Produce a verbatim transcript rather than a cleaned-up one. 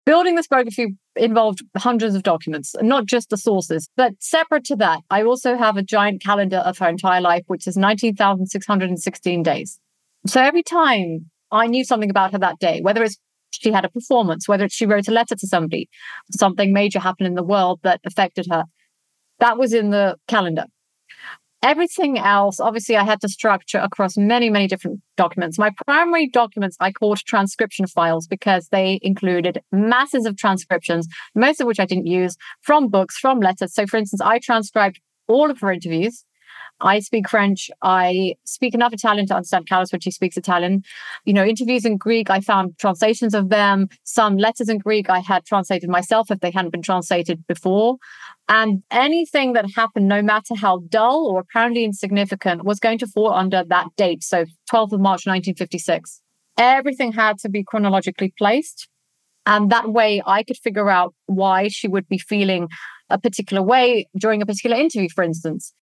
Building this biography involved hundreds of documents, not just the sources. But separate to that, I also have a giant calendar of her entire life, which is nineteen thousand six hundred sixteen days. So every time I knew something about her that day, whether it's she had a performance, whether it's she wrote a letter to somebody, something major happened in the world that affected her, that was in the calendar. Everything else, obviously, I had to structure across many, many different documents. My primary documents I called transcription files because they included masses of transcriptions, most of which I didn't use, from books, from letters. So, for instance, I transcribed all of her interviews. I speak French. I speak enough Italian to understand Callas when she speaks Italian. You know, interviews in Greek, I found translations of them. Some letters in Greek I had translated myself if they hadn't been translated before. And anything that happened, no matter how dull or apparently insignificant, was going to fall under that date. So twelfth of March, nineteen fifty-six. Everything had to be chronologically placed. And that way I could figure out why she would be feeling a particular way during a particular interview, for instance.